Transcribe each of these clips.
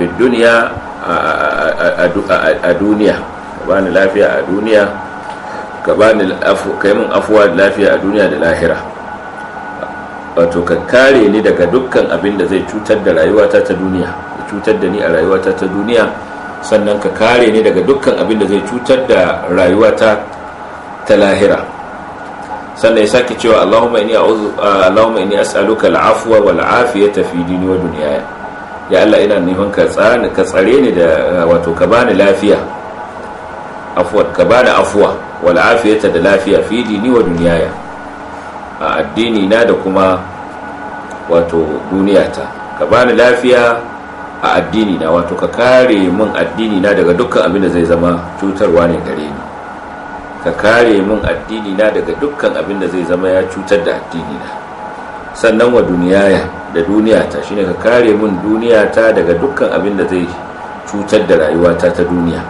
fi dunya a duniya, ka bani lafiya a duniya, ka bani kai mun afuwa da lafiya a duniya da lahira. Wato ka kare ni daga dukkan abin da zai cutar da rayuwata ta duniya, ya cutar da ni a rayuwata ta duniya, sannan ka kare ni daga dukkan abin da zai cutar da rayuwata ta lahira. Sannan ya sake cewa Allahumma inni as'aluka al-afwa wal afiyata fi dini wa dunyaya. Ya Allah, ina neman ka tsare ni da wato ka bani lafiya, ka bani afwa wal afiyata da lafiya fi dini wa dunyaya, a addini na da kuma wato duniyata. Ka bani lafiya a addini na, wato ka kare min addini na daga dukkan abin da zai zama cutarwa ne gare ni. Ka kare min addini na daga dukkan abin da zai zama ya cutar da addini na. Sannan wa duniyaya, da duniyata, shine ka kare min duniyata daga dukkan abin da zai cutar da rayuwata ta duniya.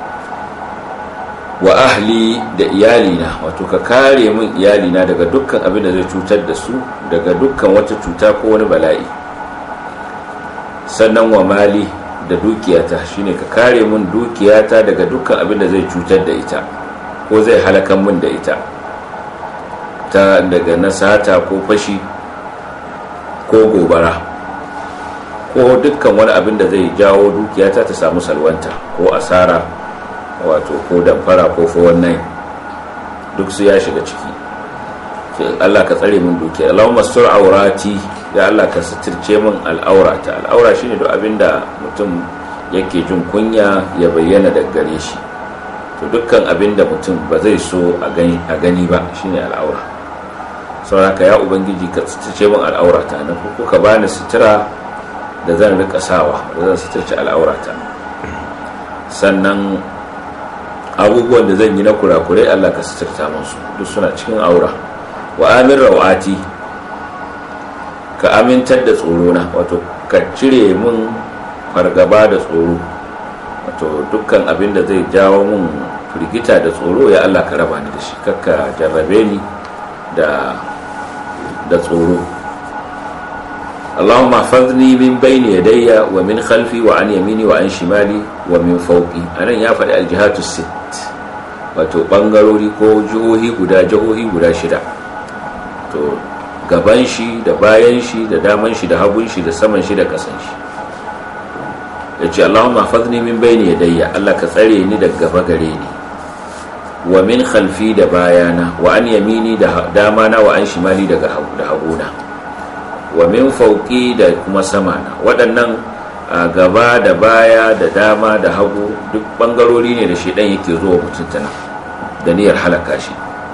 Wa ahli, da iyalina, wato ka kare min iyalina daga dukkan abin da zai cutar da su, daga dukkan wata cuta ko wani bala'i. Sannan wa mali, da dukiyata, shine ka kare min dukiyata daga dukkan abin da zai cutar da ita ko zai halakan min da ita, ta daga nasata ko fashi ko gobara ko dukkan wani abin da zai jawo dukiyata ta samu salwanta ko asara, wato ko damfara ko 419, duk su ya shiga ciki. Allah ka tsare min dukiya. Allahumma astur aurati, ya Allah ka suturce min al'aurata. Al'aura shine duk abinda mutum yake jin kunya ya bayyana daga gare shi. To dukkan abinda mutum ba zai so a gani ba shine al'aura. Saboda ya ubangiji ka suturce min al'aurata, na kuka bani sutura da zan rika sawa, da zan suturce al'aurata. Sannan abubuwan da zan yi na kurakurai Allah ka suturta musu, duk suna cikin aura. Wa amin rawati, ka amintar da tsoro na, wato ka cire min fargaba da tsoro, wato dukkan abin da zai jawo min firgita da tsoro ya Allah ka raba ni da shi, kakka jarrabe ni da tsoro. Allahumma hafizni min bayni yadayya wa min khalfi wa an yamini wa an shimali wa min fawqi. Anan ya faɗi aljihatu sit, wato bangarori ko jihohi guda shida. To gaban shi da bayan shi da daman shi da hagun shi da saman shi da kasan shi. Yace Allahumma hafizni min bayni yadayya, Allah ka tsare ni daga gaba gare ni, wa min khalfi da bayana, wa an yamini da damana, wa an shimali daga haguna, wa min fauki da kuma samana. Waɗannan gaba da baya da dama da hagu duk bangarori ne da shedan yake zuwa mutum tana da niyyar halaka shi.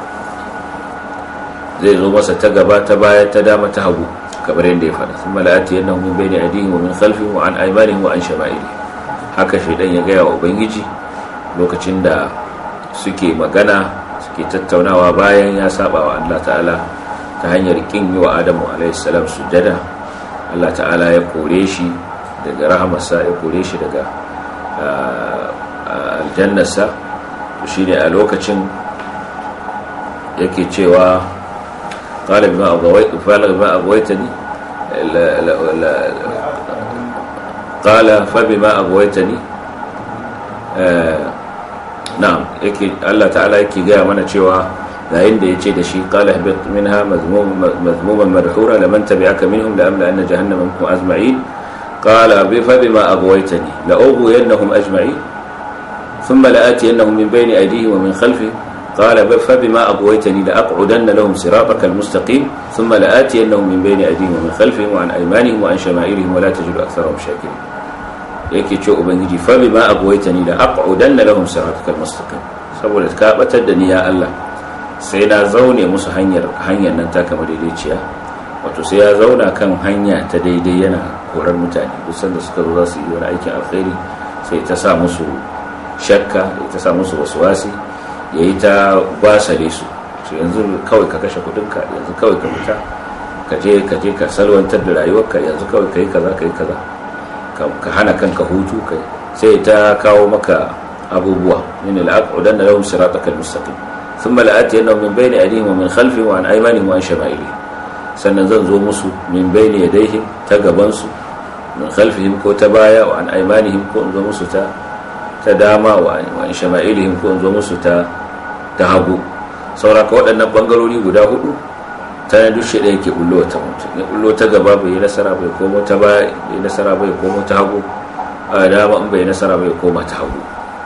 Zai zo masa ta gaba, ta baya, ta dama, ta hagu, kamar yadda ya faɗa. Thumma la'atiyannahum min bayni aydihim wa min khalfihim wa an aymanihim wa an shama'ilihim. Haka shedan ya gaya wa ubangiji lokacin da suke magana, suke tattaunawa bayan ya saba wa Allah ta'ala ta hanyar kin yi wa Adamu alayhi salam sujada. Allah ta'ala ya kore shi daga rahamarsa, ya kore shi daga aljannarsa. Shi ne a lokacin yake cewa qala bima aghwaytani qala fa bima aghwaytani. Na'am, yake Allah ta'ala yake gaya mana cewa yayin da yace da shi qala habit minha mazmuman madhura laman tabi'aka minhum la amla anna jahannama minkum ajma'in qala fa bima aghwaytani la ughwiyannahum ajma'in thumma la'atiyannahum min bayni aydihim wa min khalfihim qala fa bima aghwaytani la aq'udanna lahum siratakal mustaqim thumma la'atiyannahum min bayni aydihim wa min khalfihim wa an aymanihim wa an shama'ilihim wa la tajidu aktharahum shakirin. Yake ce ubangiji fa bima aghwaytani la aq'udanna lahum siratakal mustaqim, saboda ka batar da ni ya Allah sai na zaune musu hanyar nan ta kama daidaiciya. Wato sai ya zauna kan hanya ta daidai yana korar mutane duk sanda suka zo za su yi wani aikin alkhairi, sai ta sa musu shakka, ta sa musu waswasi, yayi ta gwasale su. So yanzu kawai ka kashe kudinka, yanzu kawai ka fita ka je ka salwantar da rayuwarka, yanzu kawai kai kaza ka hana kanka hutu, kai sai ta kawo maka abubuwa. min al-aq'udanna lahum siratakal mustaqim thumma la'atiyannahum min bayni aydihim wa min khalfihim wa an aymanihim wa an shama'ilihim. Sannan zan zo musu min bayni yadayhim, ta gaban su, min khalfihim ko ta baya wa an aymanihim ko in zo musu ta dama wa an shama'ilihim ko in zo musu ta hagu. sauraka waɗannan bangarori guda hudu ta duk shi ɗaya ke bullo ta mutum ya bullo ta gaba bai yi nasara bai komo ta baya bai nasara bai komo ta hagu a dama in bai nasara bai koma ta hagu.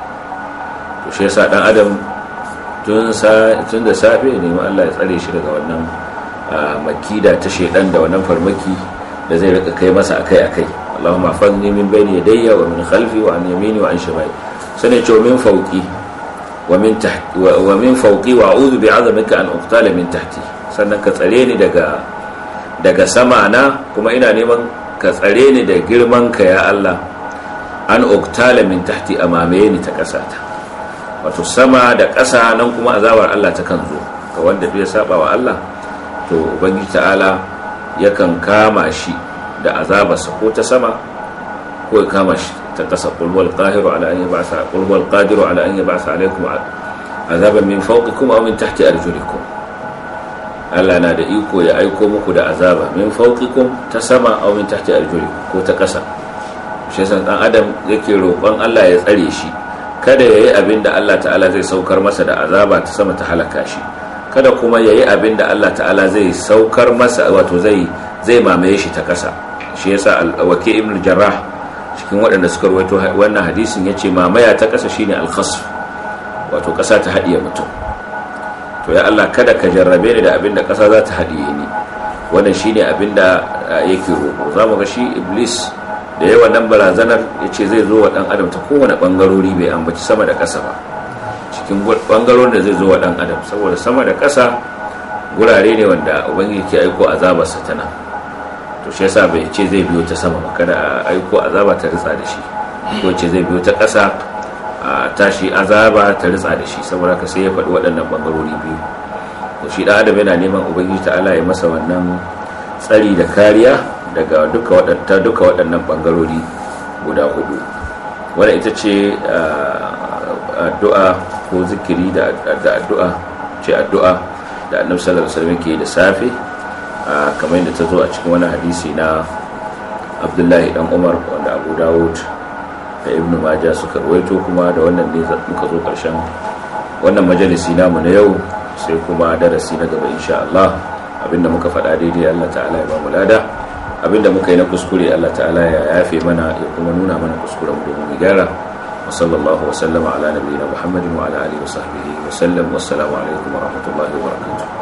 to shi yasa dan adam tun da safe ne ma Allah ya tsare shi daga wannan makida ta shedan da wannan farmaki da zai rika kai masa akai Allahumma fazni min bayni yadayya wa min khalfi wa an yamini wa an shimali sanin cewa min fawqi wa min tahti wa min fawqi wa a'udhu bi'azamika an uqtala min tahti. sannan ka tsare ni daga sama na, kuma ina neman ka tsare ni da girman ka ya Allah an uqtala min tahti, amame ni ta kasata. wato sama da ƙasa nan kuma azabar Allah ta kan zo ga wanda bai saba wa Allah, to ubangiji ta'ala yakan kama shi da azabarsa ko ta sama ko ya kama shi ta ƙasa. qul huwal qahiru ala an yab'atha qul huwal qadiru ala an yab'atha alaykum azaban min fawqikum aw min tahti arjulikum. Allah na da iko ya aiko muku da azaba min fawqikum ta sama aw min tahti arjulikum ko ta ƙasa. shi yasa dan adam yake roƙon Allah ya tsare shi kada yayi abin da Allah ta'ala zai saukar masa da azaba ta sama ta halaka shi, kada kuma yayi abin da Allah ta'ala zai saukar masa wato zai mamaye shi ta ƙasa. shi yasa al-Waki' ibn al-Jarrah cikin waɗanda suka rawaito wannan hadisin yace mamaya ta ƙasa shine al-khasf, wato ƙasa ta haɗiye mutum. to ya Allah kada ka jarrabe ni da abin da ƙasa za ta haɗiye ni. wannan shine abin da yake roƙo. zamu ga shi Iblis da yawan nan barazanar yace zai zo wa dan adam ta kowane bangarori, bai ambaci sama da ƙasa ba cikin bangarorin da zai zo wa dan adam, saboda sama da ƙasa gurare ne wanda ubangiji ke aiko azabarsa ta nan. to shi yasa bai ce zai biyo ta sama ba, kada aiko azaba ta ritsa da shi, ko ce zai biyo ta ƙasa a tashi azaba ta ritsa da shi. saboda ka sai ya faɗi waɗannan bangarori biyu. to shi dan adam yana neman ubangiji ta'ala ya masa wannan tsari da kariya daga duka waɗannan bangarori guda hudu. wadda ita ce addu'a ko zikiri da addu'a da annabi sallallahu alaihi wasallam ke da safe, kamar yadda ta zo a cikin wani hadisi na Abdullahi dan Umar wanda Abu Dawud da Ibn Majah suka rawaito. kuma da wannan ne muka zo karshen wannan majalisi namu na yau, sai kuma darasi na gaba insha Allah. abinda muka faɗa daidai Allah ta'ala ya ba mu lada, abinda muka yi na kuskure Allah ta'ala ya yafe mana, ya kuma nuna mana kuskuren mu domin mu gyara. wa sallallahu wa sallama ala nabiyyina Muhammadin wa ala alihi wa sahbihi wa sallam. wassalamu alaikum wa rahmatullahi wa barakatuh.